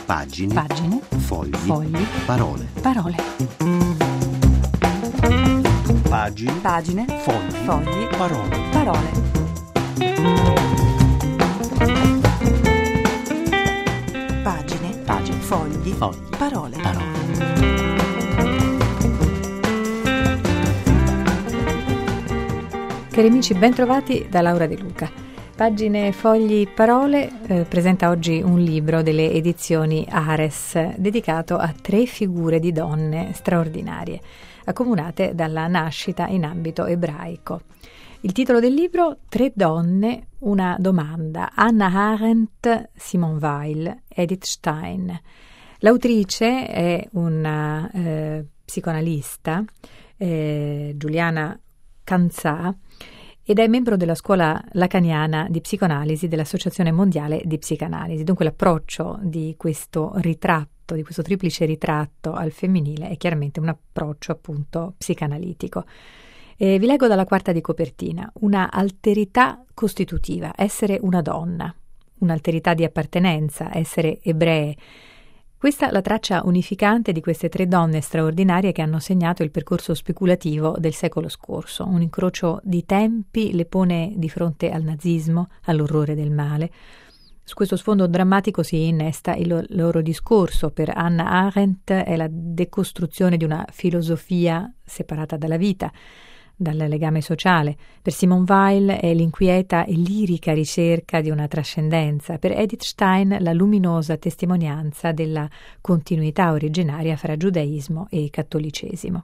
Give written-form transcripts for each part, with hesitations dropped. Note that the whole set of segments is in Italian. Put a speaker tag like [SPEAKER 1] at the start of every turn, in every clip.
[SPEAKER 1] Pagine.
[SPEAKER 2] Fogli.
[SPEAKER 1] Parole. Pagine. Fogli. Parole.
[SPEAKER 2] Pagine. Fogli. Parole.
[SPEAKER 3] Cari amici, ben trovati da Laura De Luca. Pagine, fogli, parole presenta oggi un libro delle edizioni Ares dedicato a 3 figure di donne straordinarie, accomunate dalla nascita in ambito ebraico. Il titolo del libro: 3 donne, una domanda. Hannah Arendt, Simone Weil, Edith Stein. L'autrice è una psicoanalista, Juliana Kanzà, ed è membro della scuola lacaniana di psicoanalisi dell'Associazione Mondiale di Psicanalisi. Dunque l'approccio di questo ritratto, di questo triplice ritratto al femminile, è chiaramente un approccio appunto psicanalitico. Vi leggo dalla quarta di copertina: una alterità costitutiva, essere una donna, un'alterità di appartenenza, essere ebree. Questa è la traccia unificante di queste 3 donne straordinarie che hanno segnato il percorso speculativo del secolo scorso. Un incrocio di tempi le pone di fronte al nazismo, all'orrore del male. Su questo sfondo drammatico si innesta il loro discorso. Per Hannah Arendt è la decostruzione di una filosofia separata dalla vita, dal legame sociale. Per Simone Weil è l'inquieta e lirica ricerca di una trascendenza. Per Edith Stein la luminosa testimonianza della continuità originaria fra giudaismo e cattolicesimo.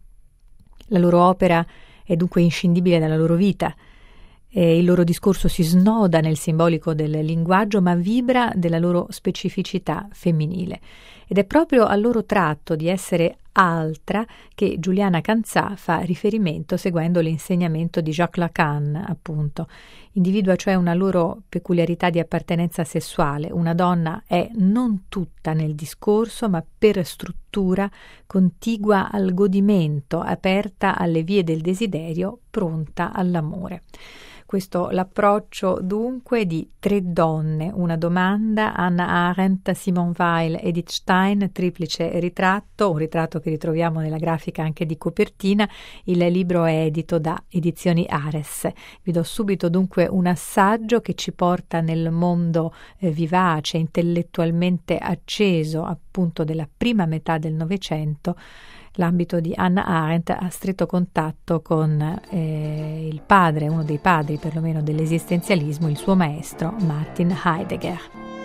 [SPEAKER 3] La loro opera è dunque inscindibile dalla loro vita. Il loro discorso si snoda nel simbolico del linguaggio, ma vibra della loro specificità femminile. Ed è proprio al loro tratto di essere altra che Juliana Kanzà fa riferimento seguendo l'insegnamento di Jacques Lacan, appunto. Individua cioè una loro peculiarità di appartenenza sessuale. Una donna è non tutta nel discorso, ma per struttura contigua al godimento, aperta alle vie del desiderio, pronta all'amore. Questo l'approccio dunque di 3 donne, una domanda. Hannah Arendt, Simone Weil, Edith Stein, triplice ritratto, un ritratto che ritroviamo nella grafica anche di copertina. Il libro è edito da Edizioni Ares. Vi do subito dunque un assaggio che ci porta nel mondo vivace, intellettualmente acceso appunto della prima metà del Novecento. L'ambito di Hannah Arendt ha stretto contatto con il padre, uno dei padri perlomeno dell'esistenzialismo, il suo maestro Martin Heidegger.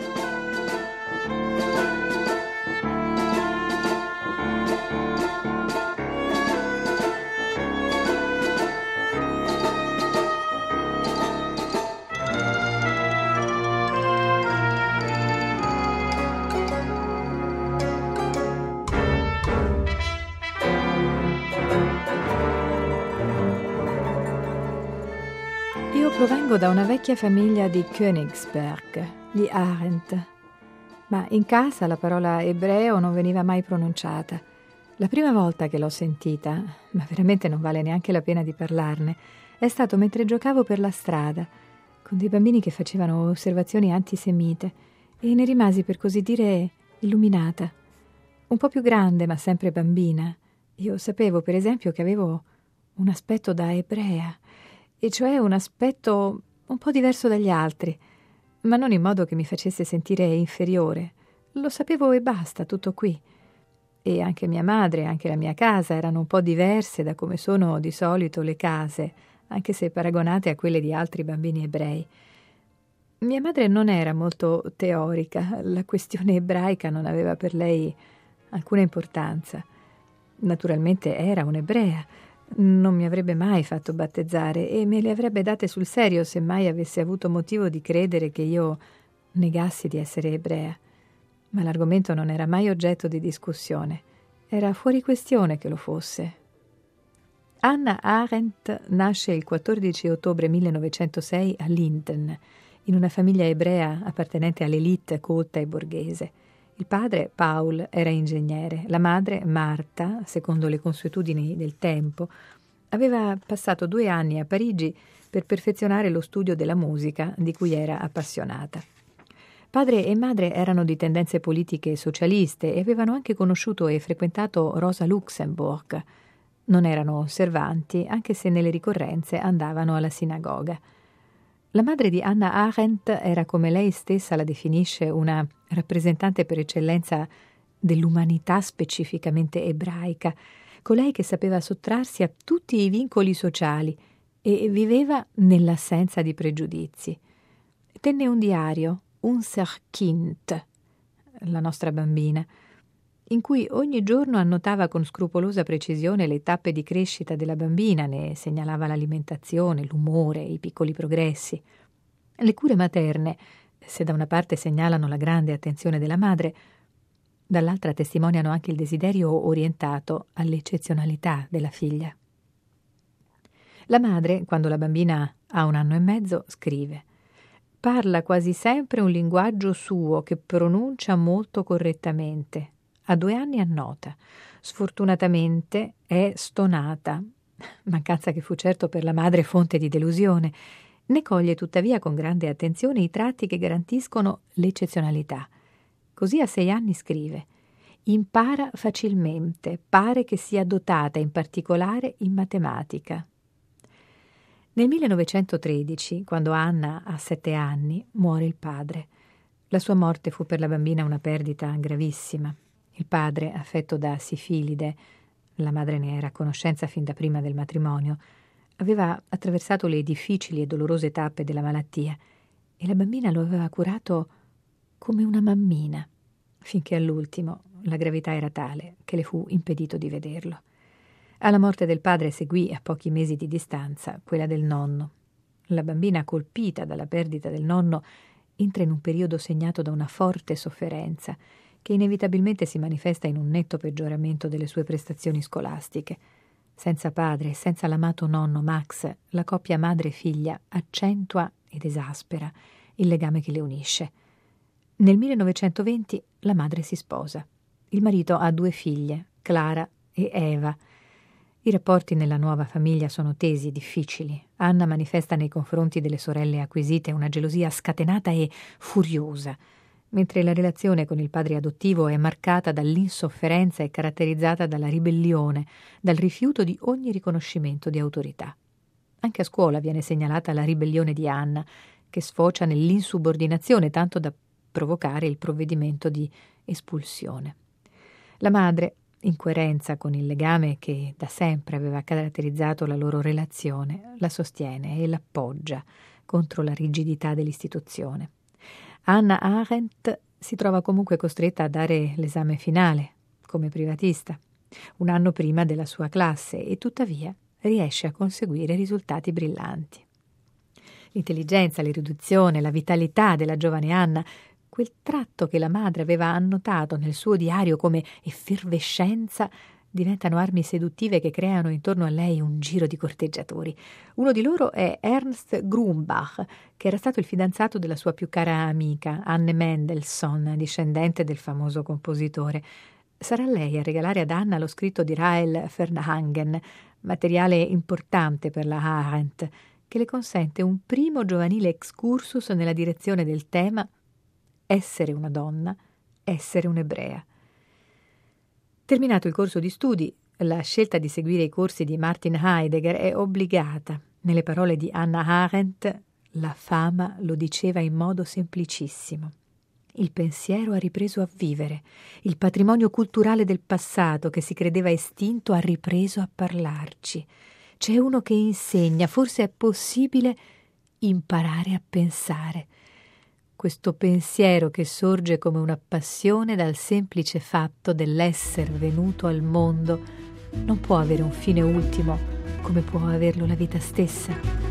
[SPEAKER 3] Io provengo da una vecchia famiglia di Königsberg, gli Arendt, ma in casa la parola ebreo non veniva mai pronunciata. La prima volta che l'ho sentita, ma veramente non vale neanche la pena di parlarne, è stato mentre giocavo per la strada, con dei bambini che facevano osservazioni antisemite, e ne rimasi per così dire illuminata. Un po' più grande, ma sempre bambina. Io sapevo, per esempio, che avevo un aspetto da ebrea, e cioè un aspetto un po' diverso dagli altri, ma non in modo che mi facesse sentire inferiore. Lo sapevo e basta, tutto qui. E anche mia madre, anche la mia casa erano un po' diverse da come sono di solito le case, anche se paragonate a quelle di altri bambini ebrei. Mia madre non era molto teorica, la questione ebraica non aveva per lei alcuna importanza. Naturalmente era un'ebrea, non mi avrebbe mai fatto battezzare e me le avrebbe date sul serio se mai avesse avuto motivo di credere che io negassi di essere ebrea. Ma l'argomento non era mai oggetto di discussione. Era fuori questione che lo fosse. Hannah Arendt nasce il 14 ottobre 1906 a Linden, in una famiglia ebrea appartenente all'élite colta e borghese. Il padre, Paul, era ingegnere. La madre, Marta, secondo le consuetudini del tempo, aveva passato 2 anni a Parigi per perfezionare lo studio della musica di cui era appassionata. Padre e madre erano di tendenze politiche socialiste e avevano anche conosciuto e frequentato Rosa Luxemburg. Non erano osservanti, anche se nelle ricorrenze andavano alla sinagoga. La madre di Hannah Arendt era, come lei stessa la definisce, una rappresentante per eccellenza dell'umanità specificamente ebraica, colei che sapeva sottrarsi a tutti i vincoli sociali e viveva nell'assenza di pregiudizi. Tenne un diario, Unser Kind, la nostra bambina, in cui ogni giorno annotava con scrupolosa precisione le tappe di crescita della bambina, ne segnalava l'alimentazione, l'umore, i piccoli progressi. Le cure materne, se da una parte segnalano la grande attenzione della madre, dall'altra testimoniano anche il desiderio orientato all'eccezionalità della figlia. La madre, quando la bambina ha 1 anno e mezzo, scrive: «Parla quasi sempre un linguaggio suo che pronuncia molto correttamente. A 2 anni annota. Sfortunatamente è stonata», mancanza che fu certo per la madre fonte di delusione. Ne coglie tuttavia con grande attenzione i tratti che garantiscono l'eccezionalità. Così a 6 anni scrive: «Impara facilmente, pare che sia dotata in particolare in matematica». Nel 1913, quando Anna ha 7 anni, muore il padre. La sua morte fu per la bambina una perdita gravissima. Il padre, affetto da sifilide, la madre ne era a conoscenza fin da prima del matrimonio, aveva attraversato le difficili e dolorose tappe della malattia e la bambina lo aveva curato come una mammina, finché all'ultimo la gravità era tale che le fu impedito di vederlo. Alla morte del padre seguì, a pochi mesi di distanza, quella del nonno. La bambina, colpita dalla perdita del nonno, entra in un periodo segnato da una forte sofferenza che inevitabilmente si manifesta in un netto peggioramento delle sue prestazioni scolastiche. Senza padre e senza l'amato nonno Max, la coppia madre-figlia accentua ed esaspera il legame che le unisce. Nel 1920 la madre si sposa. Il marito ha 2 figlie, Clara e Eva. I rapporti nella nuova famiglia sono tesi e difficili. Anna manifesta nei confronti delle sorelle acquisite una gelosia scatenata e furiosa, mentre la relazione con il padre adottivo è marcata dall'insofferenza e caratterizzata dalla ribellione, dal rifiuto di ogni riconoscimento di autorità. Anche a scuola viene segnalata la ribellione di Anna, che sfocia nell'insubordinazione tanto da provocare il provvedimento di espulsione. La madre, in coerenza con il legame che da sempre aveva caratterizzato la loro relazione, la sostiene e l'appoggia contro la rigidità dell'istituzione. Hannah Arendt si trova comunque costretta a dare l'esame finale, come privatista, 1 anno prima della sua classe, e tuttavia riesce a conseguire risultati brillanti. L'intelligenza, l'erudizione, la vitalità della giovane Anna, quel tratto che la madre aveva annotato nel suo diario come effervescenza, diventano armi seduttive che creano intorno a lei un giro di corteggiatori. Uno di loro è Ernst Grumbach, che era stato il fidanzato della sua più cara amica, Anne Mendelssohn, discendente del famoso compositore. Sarà lei a regalare ad Anna lo scritto di Rahel Fernhagen, materiale importante per la Arendt, che le consente un primo giovanile excursus nella direzione del tema essere una donna, essere un'ebrea. Terminato il corso di studi, la scelta di seguire i corsi di Martin Heidegger è obbligata. Nelle parole di Hannah Arendt, la fama lo diceva in modo semplicissimo. Il pensiero ha ripreso a vivere. Il patrimonio culturale del passato che si credeva estinto ha ripreso a parlarci. C'è uno che insegna, forse è possibile imparare a pensare. Questo pensiero che sorge come una passione dal semplice fatto dell'essere venuto al mondo non può avere un fine ultimo come può averlo la vita stessa.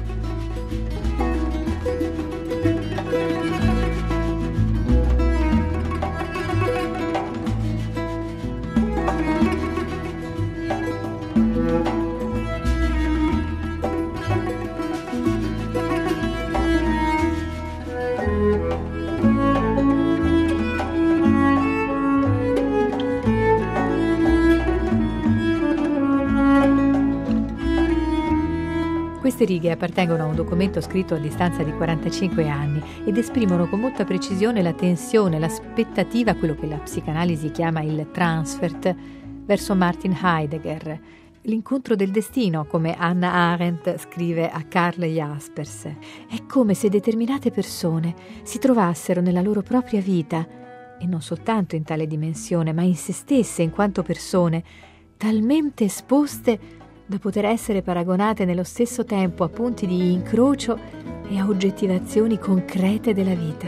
[SPEAKER 3] Queste righe appartengono a un documento scritto a distanza di 45 anni ed esprimono con molta precisione la tensione, l'aspettativa, quello che la psicanalisi chiama il transfert, verso Martin Heidegger, l'incontro del destino, come Hannah Arendt scrive a Karl Jaspers. È come se determinate persone si trovassero nella loro propria vita, e non soltanto in tale dimensione, ma in se stesse in quanto persone, talmente esposte da poter essere paragonate nello stesso tempo a punti di incrocio e a oggettivazioni concrete della vita.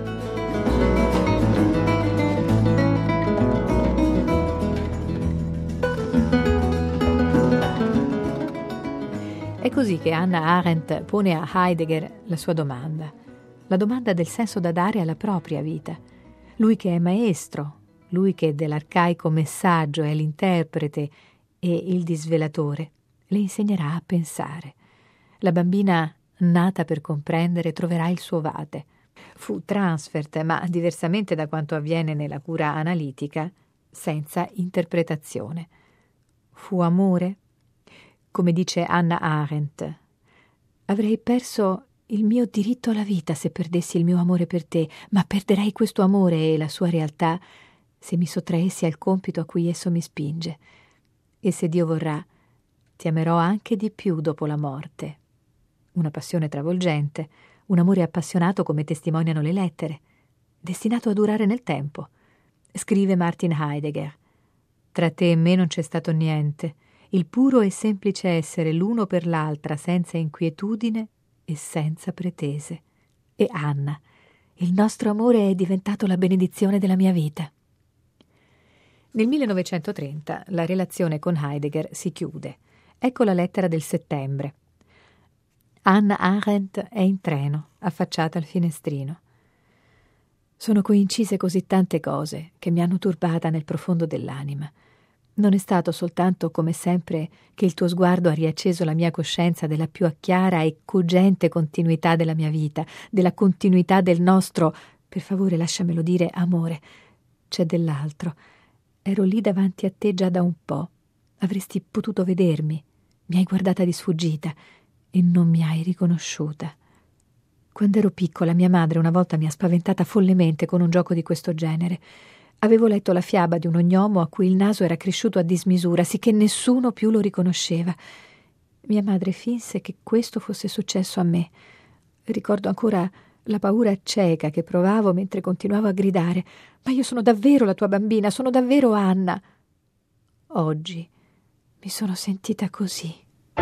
[SPEAKER 3] È così che Hannah Arendt pone a Heidegger la sua domanda, la domanda del senso da dare alla propria vita. Lui che è maestro, lui che dell'arcaico messaggio è l'interprete e il disvelatore, le insegnerà a pensare. La bambina nata per comprendere troverà il suo vate. Fu transfert, ma diversamente da quanto avviene nella cura analitica, senza interpretazione. Fu amore? Come dice Hannah Arendt, avrei perso il mio diritto alla vita se perdessi il mio amore per te, ma perderei questo amore e la sua realtà se mi sottraessi al compito a cui esso mi spinge. E se Dio vorrà, ti amerò anche di più dopo la morte. Una passione travolgente, un amore appassionato come testimoniano le lettere, destinato a durare nel tempo. Scrive Martin Heidegger: tra te e me non c'è stato niente, il puro e semplice essere l'uno per l'altra senza inquietudine e senza pretese. E Anna, il nostro amore è diventato la benedizione della mia vita. Nel 1930 la relazione con Heidegger si chiude. Ecco la lettera del settembre. Hannah Arendt è in treno, affacciata al finestrino. Sono coincise così tante cose che mi hanno turbata nel profondo dell'anima. Non è stato soltanto, come sempre, che il tuo sguardo ha riacceso la mia coscienza della più chiara e cogente continuità della mia vita, della continuità del nostro, per favore lasciamelo dire, amore. C'è dell'altro. Ero lì davanti a te già da un po'. Avresti potuto vedermi. Mi hai guardata di sfuggita e non mi hai riconosciuta. Quando ero piccola, mia madre una volta mi ha spaventata follemente con un gioco di questo genere. Avevo letto la fiaba di un ognomo a cui il naso era cresciuto a dismisura, sicché nessuno più lo riconosceva. Mia madre finse che questo fosse successo a me. Ricordo ancora la paura cieca che provavo mentre continuavo a gridare: «Ma io sono davvero la tua bambina, sono davvero Anna!» Oggi mi sono sentita così.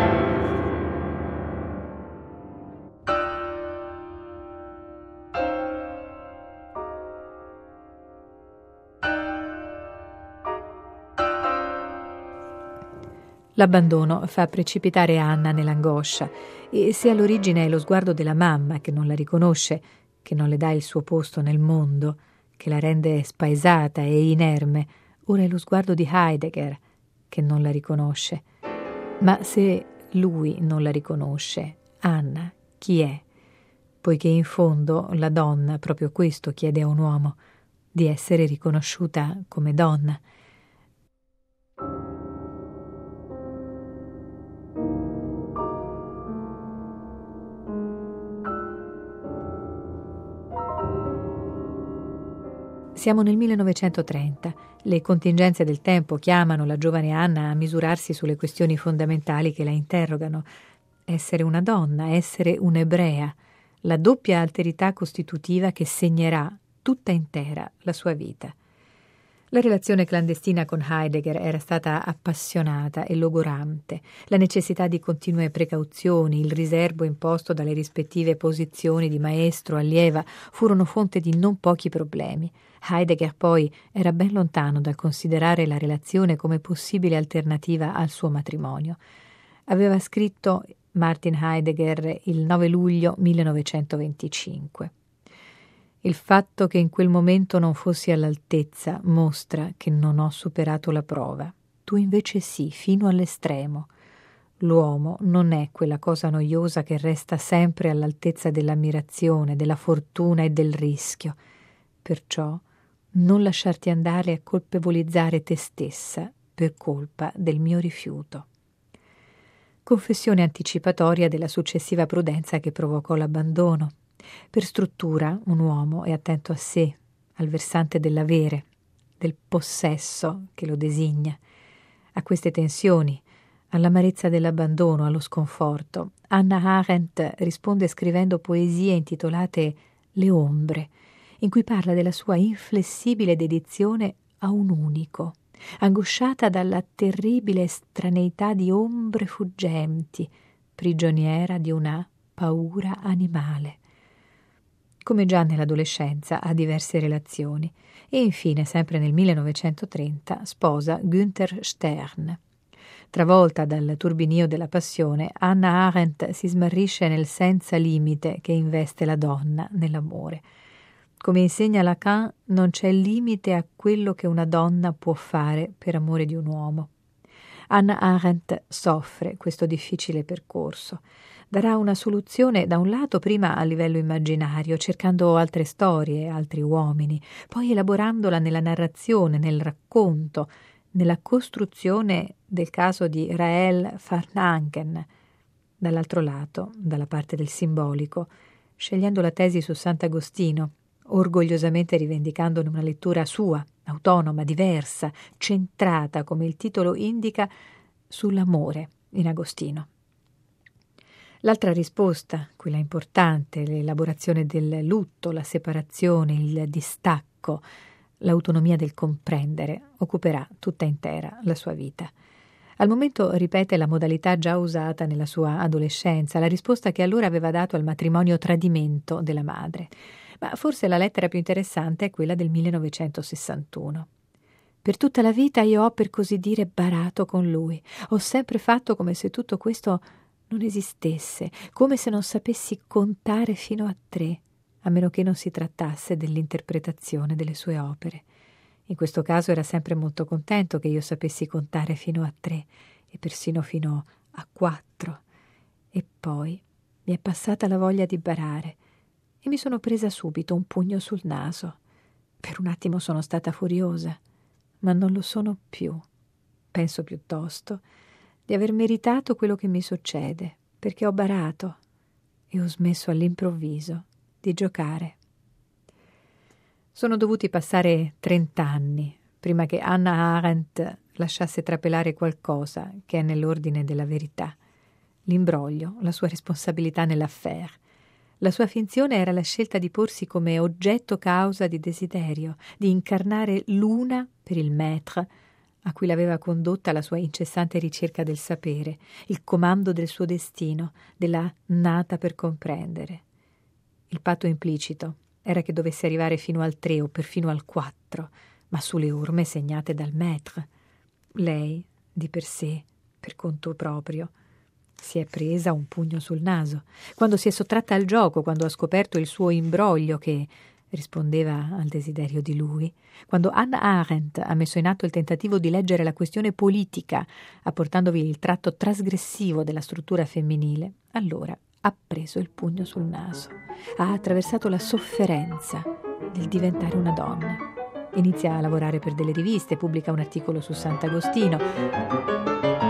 [SPEAKER 3] L'abbandono fa precipitare Anna nell'angoscia e se all'origine è lo sguardo della mamma che non la riconosce, che non le dà il suo posto nel mondo, che la rende spaesata e inerme, ora è lo sguardo di Heidegger che non la riconosce. Ma se lui non la riconosce, Anna chi è? Poiché in fondo la donna proprio questo chiede a un uomo, di essere riconosciuta come donna. Siamo nel 1930. Le contingenze del tempo chiamano la giovane Anna a misurarsi sulle questioni fondamentali che la interrogano. Essere una donna, essere un'ebrea, la doppia alterità costitutiva che segnerà tutta intera la sua vita. La relazione clandestina con Heidegger era stata appassionata e logorante. La necessità di continue precauzioni, il riserbo imposto dalle rispettive posizioni di maestro allieva furono fonte di non pochi problemi. Heidegger poi era ben lontano dal considerare la relazione come possibile alternativa al suo matrimonio. Aveva scritto Martin Heidegger il 9 luglio 1925. Il fatto che in quel momento non fossi all'altezza mostra che non ho superato la prova. Tu invece sì, fino all'estremo. L'uomo non è quella cosa noiosa che resta sempre all'altezza dell'ammirazione, della fortuna e del rischio. Perciò non lasciarti andare a colpevolizzare te stessa per colpa del mio rifiuto. confessione anticipatoria della successiva prudenza che provocò l'abbandono. Per struttura, un uomo è attento a sé, al versante dell'avere, del possesso che lo designa. A queste tensioni, all'amarezza dell'abbandono, allo sconforto, Hannah Arendt risponde scrivendo poesie intitolate Le ombre, in cui parla della sua inflessibile dedizione a un unico, angosciata dalla terribile estraneità di ombre fuggenti, prigioniera di una paura animale. Come già nell'adolescenza ha diverse relazioni e infine, sempre nel 1930, sposa Günther Stern. Travolta dal turbinio della passione, Hannah Arendt si smarrisce nel senza limite che investe la donna nell'amore. Come insegna Lacan, non c'è limite a quello che una donna può fare per amore di un uomo. Hannah Arendt soffre questo difficile percorso. Darà una soluzione da un lato prima a livello immaginario, cercando altre storie, altri uomini, poi elaborandola nella narrazione, nel racconto, nella costruzione del caso di Rahel Varnhagen. Dall'altro lato, dalla parte del simbolico, scegliendo la tesi su Sant'Agostino, orgogliosamente rivendicandone una lettura sua, autonoma, diversa, centrata, come il titolo indica, sull'amore in Agostino. L'altra risposta, quella importante, l'elaborazione del lutto, la separazione, il distacco, l'autonomia del comprendere, occuperà tutta intera la sua vita. Al momento ripete la modalità già usata nella sua adolescenza, la risposta che allora aveva dato al matrimonio tradimento della madre. Ma forse la lettera più interessante è quella del 1961. Per tutta la vita io ho, per così dire, barato con lui. Ho sempre fatto come se tutto questo non esistesse, come se non sapessi contare fino a 3, a meno che non si trattasse dell'interpretazione delle sue opere. In questo caso era sempre molto contento che io sapessi contare fino a 3 e persino fino a 4. E poi mi è passata la voglia di barare e mi sono presa subito un pugno sul naso. Per un attimo sono stata furiosa, ma non lo sono più. Penso piuttosto di aver meritato quello che mi succede, perché ho barato e ho smesso all'improvviso di giocare. Sono dovuti passare 30 anni prima che Hannah Arendt lasciasse trapelare qualcosa che è nell'ordine della verità. L'imbroglio, la sua responsabilità nell'affaire. La sua finzione era la scelta di porsi come oggetto causa di desiderio, di incarnare l'una per il maître a cui l'aveva condotta la sua incessante ricerca del sapere, il comando del suo destino, della nata per comprendere. Il patto implicito era che dovesse arrivare fino al 3 o perfino al 4, ma sulle orme segnate dal maître. Lei, di per sé, per conto proprio, si è presa un pugno sul naso. Quando si è sottratta al gioco, quando ha scoperto il suo imbroglio che rispondeva al desiderio di lui, quando Hannah Arendt ha messo in atto il tentativo di leggere la questione politica, apportandovi il tratto trasgressivo della struttura femminile, allora ha preso il pugno sul naso, ha attraversato la sofferenza del diventare una donna. Inizia a lavorare per delle riviste, pubblica un articolo su Sant'Agostino.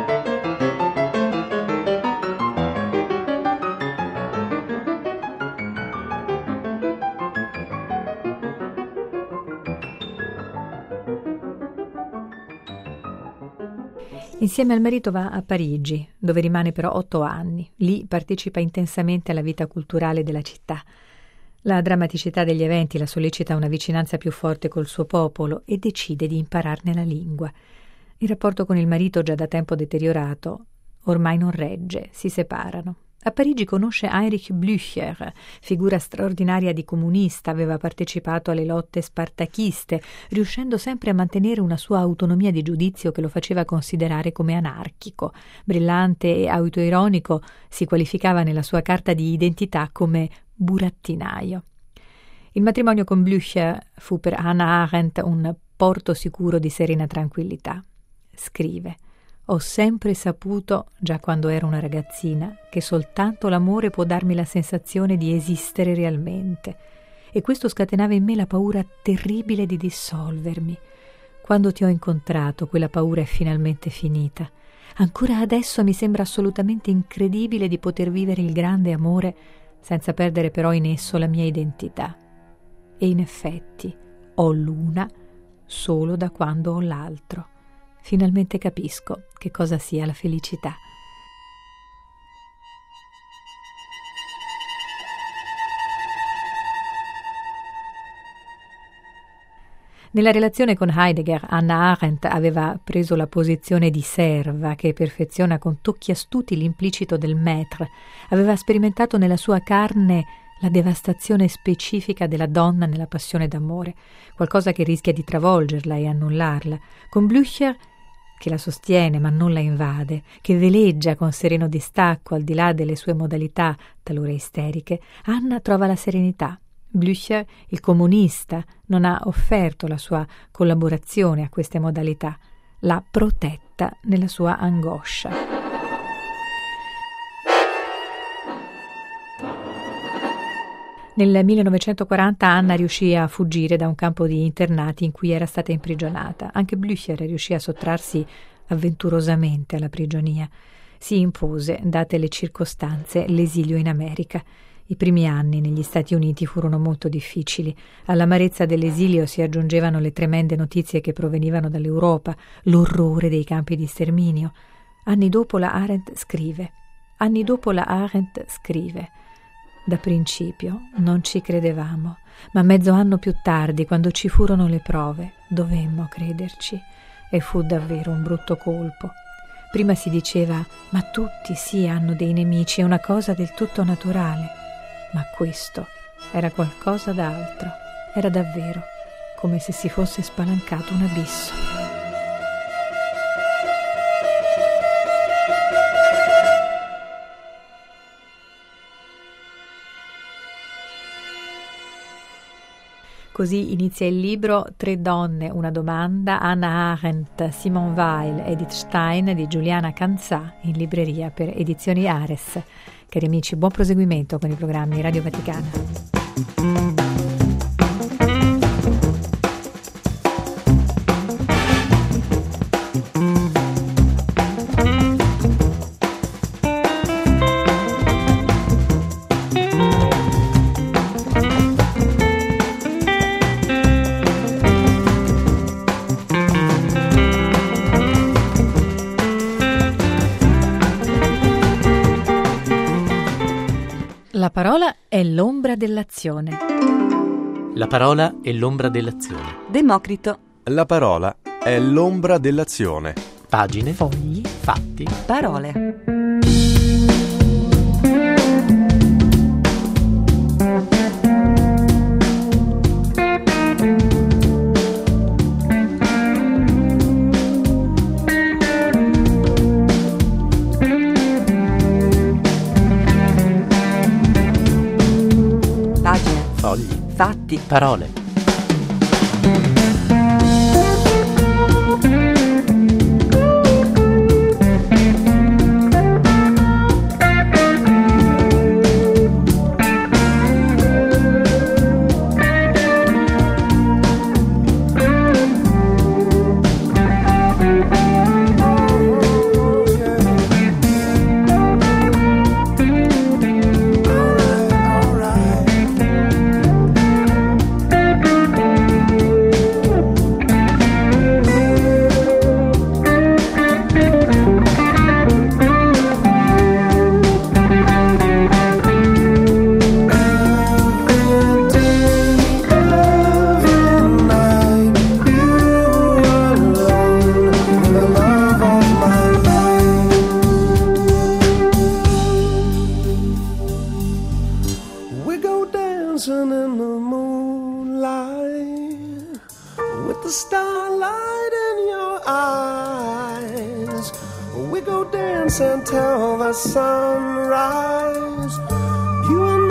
[SPEAKER 3] Insieme al marito va a Parigi, dove rimane però 8 anni. Lì partecipa intensamente alla vita culturale della città. La drammaticità degli eventi la sollecita a una vicinanza più forte col suo popolo e decide di impararne la lingua. Il rapporto con il marito, già da tempo deteriorato, ormai non regge, si separano. A Parigi conosce Heinrich Blücher, figura straordinaria di comunista, aveva partecipato alle lotte spartachiste, riuscendo sempre a mantenere una sua autonomia di giudizio che lo faceva considerare come anarchico. Brillante e autoironico, si qualificava nella sua carta di identità come burattinaio. Il matrimonio con Blücher fu per Hannah Arendt un porto sicuro di serena tranquillità. Scrive: «Ho sempre saputo, già quando ero una ragazzina, che soltanto l'amore può darmi la sensazione di esistere realmente, e questo scatenava in me la paura terribile di dissolvermi. Quando ti ho incontrato, quella paura è finalmente finita. Ancora adesso mi sembra assolutamente incredibile di poter vivere il grande amore senza perdere però in esso la mia identità. E in effetti ho l'una solo da quando ho l'altro. Finalmente capisco che cosa sia la felicità. Nella relazione con Heidegger, Hannah Arendt aveva preso la posizione di serva che perfeziona con tocchi astuti l'implicito del maître, aveva sperimentato nella sua carne la devastazione specifica della donna nella passione d'amore, qualcosa che rischia di travolgerla e annullarla. Con Blücher, che la sostiene ma non la invade, che veleggia con sereno distacco al di là delle sue modalità talora isteriche, Anna trova la serenità. Blücher, il comunista, non ha offerto la sua collaborazione a queste modalità, l'ha protetta nella sua angoscia. Nel 1940 Anna riuscì a fuggire da un campo di internati in cui era stata imprigionata. Anche Blücher riuscì a sottrarsi avventurosamente alla prigionia. Si impose, date le circostanze, l'esilio in America. I primi anni negli Stati Uniti furono molto difficili. All'amarezza dell'esilio si aggiungevano le tremende notizie che provenivano dall'Europa, l'orrore dei campi di sterminio. Anni dopo la Arendt scrive. Da principio non ci credevamo, ma mezzo anno più tardi, quando ci furono le prove, dovemmo crederci. E fu davvero un brutto colpo. Prima si diceva, ma tutti sì hanno dei nemici, è una cosa del tutto naturale. Ma questo era qualcosa d'altro, era davvero come se si fosse spalancato un abisso. Così inizia il libro Tre donne, una domanda, Hannah Arendt, Simone Weil, Edith Stein di Giuliana Canzà, in libreria per Edizioni Ares. Cari amici, buon proseguimento con i programmi Radio Vaticana. La parola è l'ombra dell'azione.
[SPEAKER 1] La parola è l'ombra dell'azione.
[SPEAKER 2] Democrito.
[SPEAKER 4] La parola è l'ombra dell'azione.
[SPEAKER 1] Pagine,
[SPEAKER 3] Fogli,
[SPEAKER 1] fatti,
[SPEAKER 2] Parole. Pagine.
[SPEAKER 1] fogli,
[SPEAKER 2] Fatti.
[SPEAKER 1] parole.
[SPEAKER 5] dancing in the moonlight with the starlight in your eyes. We go dance until the sunrise. You and